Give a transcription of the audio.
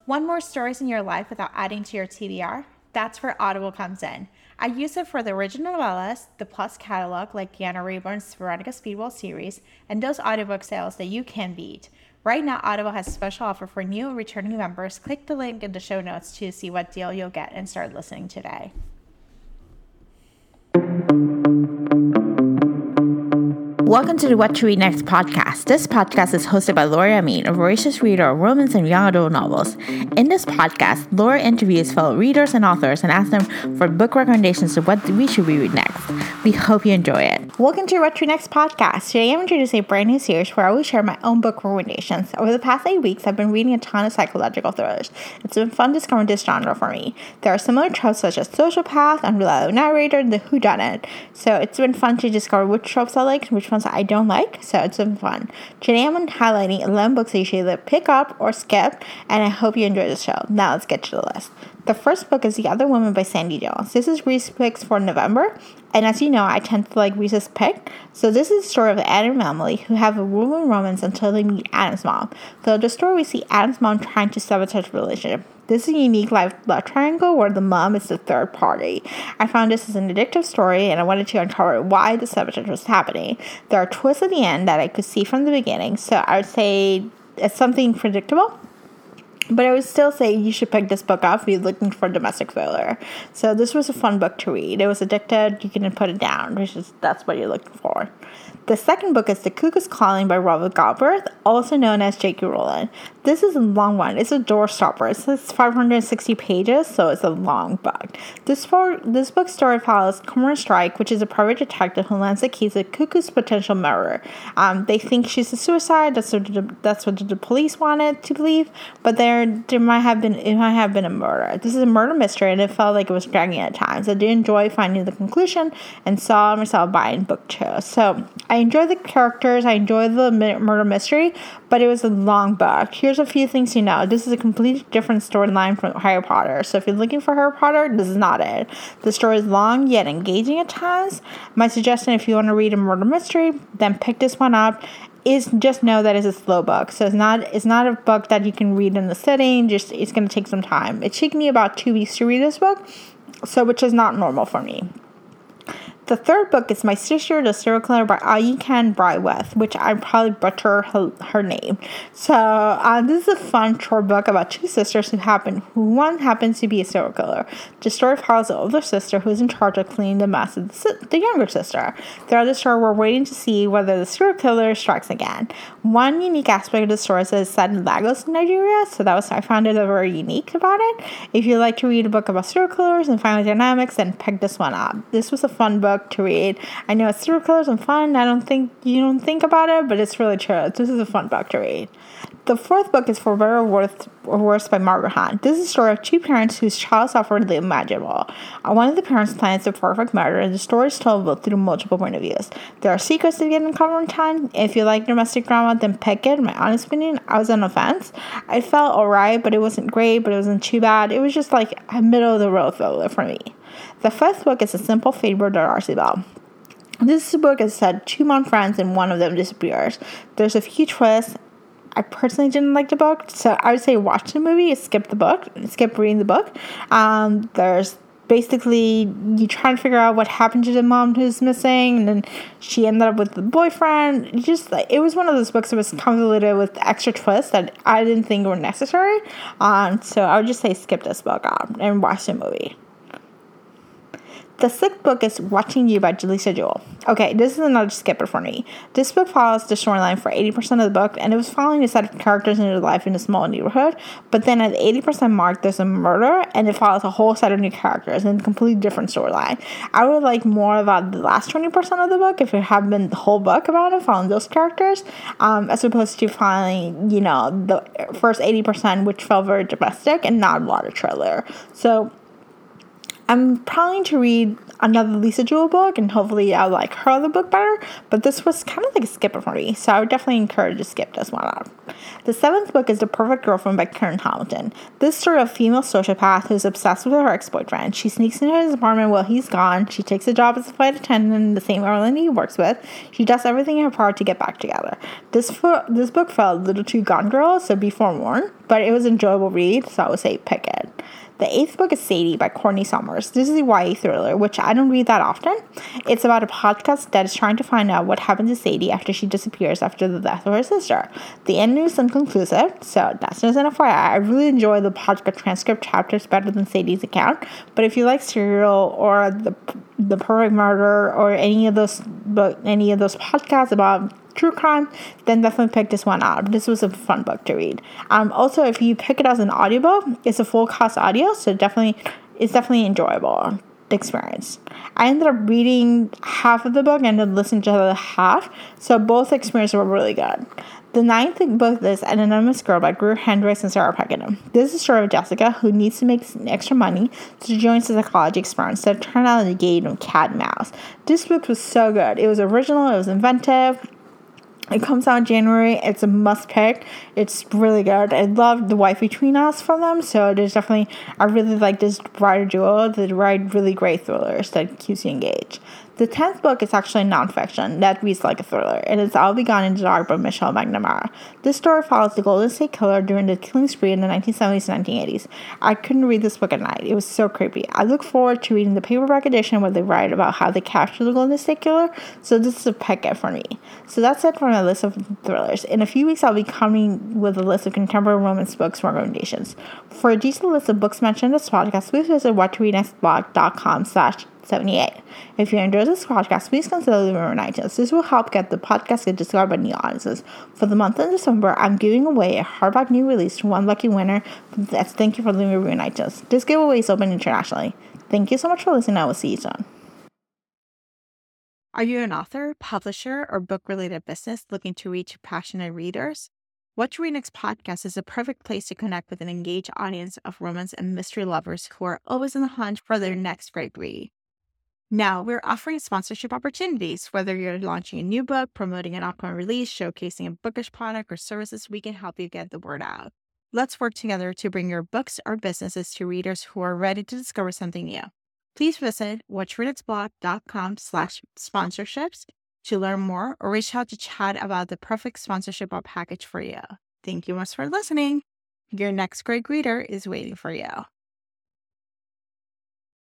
Want more stories in your life without adding to your TBR? That's where Audible comes in. I use it for the original novellas, the Plus catalog like Deanna Rayburn's Veronica Speedwell series, and those audiobook sales that you can beat. Right now, Audible has a special offer for new and returning members. Click the link in the show notes to see what deal you'll get and start listening today. Welcome to the What to Read Next podcast. This podcast is hosted by Laura Amin, a voracious reader of romance and young adult novels. In this podcast, Laura interviews fellow readers and authors and asks them for book recommendations of what we should read next. We hope you enjoy it. Welcome to the What to Read Next podcast. Today I'm introducing a brand new series where I will share my own book recommendations. Over the past 8 weeks, I've been reading a ton of psychological thrillers. It's been fun discovering this genre for me. There are similar tropes such as sociopath, unreliable narrator, and the whodunit. So it's been fun to discover which tropes I like and which ones I don't like, so it's been fun. Today I'm highlighting 11 books that you should either pick up or skip, and I hope you enjoy the show. Now let's get to the list. The first book is The Other Woman by Sandy Jones. This is Reese's picks for November, and as you know, I tend to like Reese's pick. So this is the story of Adam and Emily who have a woman romance until they meet Adam's mom. So the story we see Adam's mom trying to sabotage the relationship. This is a unique love triangle where the mom is the third party. I found this as an addictive story and I wanted to uncover why the sabotage was happening. There are twists at the end that I could see from the beginning, so I would say it's something predictable. But I would still say you should pick this book up if you're looking for domestic thriller. So this was a fun book to read. It was addictive. You couldn't put it down. That's what you're looking for. The second book is The Cuckoo's Calling by Robert Galbraith, also known as J.K. Rowling. This is a long one. It's a doorstopper. It's 560 pages, so it's a long book. This book's story follows Cameron Strike, which is a private detective who lands the keys to Cuckoo's potential murderer. They think she's a suicide. That's what the police wanted to believe, but it might have been a murder. This is a murder mystery, and it felt like it was dragging at times. I did enjoy finding the conclusion and saw myself buying book 2. So I enjoy the characters, I enjoy the murder mystery, but it was a long book. Here's a few things to know. This is a completely different storyline from Harry Potter. So if you're looking for Harry Potter, this is not it. The story is long yet engaging at times. My suggestion, if you want to read a murder mystery, then pick this one up. Is just know that it's a slow book. So it's not a book that you can read in the sitting. It's going to take some time. It took me about 2 weeks to read this book, so which is not normal for me. The third book is My Sister, the Serial Killer by Ayikan Bryweth, which I probably butcher her name. So this is a fun short book about two sisters who one happens to be a serial killer. The story follows the older sister who is in charge of cleaning the mess of the younger sister. Throughout the story, we're waiting to see whether the serial killer strikes again. One unique aspect of the story is that it's set in Lagos, Nigeria, so I found it very unique about it. If you like to read a book about serial killers and family dynamics, then pick this one up. This was a fun book to read. I know it's serial killers and fun. You don't think about it, but it's really true. This is a fun book to read. The fourth book is For Better or Worse by Margaret Hunt. This is a story of two parents whose child suffered the unimaginable. One of the parents plans the perfect murder, and the story is told through multiple point of views. There are secrets to get uncovered in time. If you like domestic drama, then pick it. In my honest opinion, I was on the fence. I felt alright, but it wasn't great, but it wasn't too bad. It was just like a middle of the road thriller for me. The fifth book is A Simple Favor by Darcy Bell. This book is said 2 month friends and one of them disappears. There's a few twists. I personally didn't like the book, so I would say watch the movie, skip reading the book. There's basically, you try to figure out what happened to the mom who's missing, and then she ended up with the boyfriend. It was one of those books that was convoluted with extra twists that I didn't think were necessary. So I would just say skip this book and watch the movie. The sixth book is Watching You by Jaleesa Jewell. Okay, this is another skipper for me. This book follows the storyline for 80% of the book, and it was following a set of characters in their life in a small neighborhood, but then at the 80% mark, there's a murder, and it follows a whole set of new characters in a completely different storyline. I would like more about the last 20% of the book, if it had been the whole book about it, following those characters, as opposed to following, the first 80%, which felt very domestic and not a lot of thriller. So I'm planning to read another Lisa Jewell book, and hopefully I'll like her other book better, but this was kind of like a skipper for me, so I would definitely encourage to skip this one out. The 7th book is The Perfect Girlfriend by Karen Hamilton. This story of a female sociopath who's obsessed with her ex-boyfriend. She sneaks into his apartment while he's gone. She takes a job as a flight attendant in the same airline he works with. She does everything in her power to get back together. This book felt a little too Gone Girl, so be forewarned, but it was an enjoyable read, so I would say pick it. The 8th book is Sadie by Courtney Summers. This is a YA thriller, which I don't read that often. It's about a podcast that is trying to find out what happened to Sadie after she disappears after the death of her sister. The ending is inconclusive, so that's just an FYI. I really enjoy the podcast transcript chapters better than Sadie's account, but if you like Serial or the Perfect Murder or any of those podcasts about true crime, then definitely pick this one out. This was a fun book to read. Also, if you pick it as an audiobook, it's a full cast audio, so it's definitely enjoyable experience. I ended up reading half of the book and then listening to the other half, so both experiences were really good. The 9th book is An Anonymous Girl by Greer Hendricks and Sarah Pakenham. This is the story of Jessica, who needs to make extra money to join the psychology experiments that turn out a game of cat and mouse. This book was so good. It was original, it was inventive. It comes out in January. It's a must pick. It's really good. I love The Wife Between Us from them. So there's definitely, I really like this writer duo. They write really great thrillers that keeps you engaged. The 10th book is actually nonfiction that reads like a thriller, and it's I'll Be Gone in the Dark by Michelle McNamara. This story follows the Golden State Killer during the killing spree in the 1970s and 1980s. I couldn't read this book at night. It was so creepy. I look forward to reading the paperback edition where they write about how they captured the Golden State Killer, so this is a pick for me. So that's it for my list of thrillers. In a few weeks, I'll be coming with a list of contemporary romance books recommendations. For a detailed list of books mentioned in this podcast, please visit whattoreadnextblog.com/78. If you enjoy this podcast, please consider leaving an iTunes. This will help get the podcast get discovered by new audiences. For the month of December, I'm giving away a hardback new release to one lucky winner. Thank you for leaving a review on iTunes. This giveaway is open internationally. Thank you so much for listening. I will see you soon. Are you an author, publisher, or book-related business looking to reach passionate readers? What to Read Next podcast is a perfect place to connect with an engaged audience of romance and mystery lovers who are always on the hunt for their next great read. Now, we're offering sponsorship opportunities. Whether you're launching a new book, promoting an upcoming release, showcasing a bookish product or services, we can help you get the word out. Let's work together to bring your books or businesses to readers who are ready to discover something new. Please visit whattoreadnextblog.com/sponsorships to learn more or reach out to chat about the perfect sponsorship or package for you. Thank you much for listening. Your next great reader is waiting for you.